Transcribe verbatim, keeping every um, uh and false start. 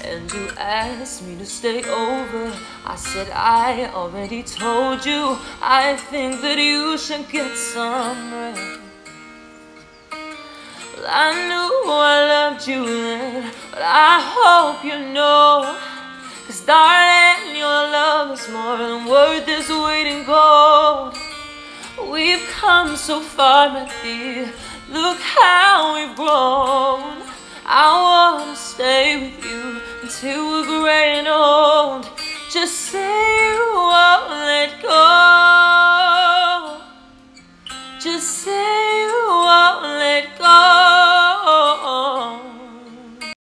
and you asked me to stay over. I said I already told you I think that you should get some rest. Well, I knew I loved you then, but I hope you know, 'cause darling, your love is more than worth this weight in gold. We've come so far, my dear, look how we've grown. I wanna stay with you until we're gray and old. Just say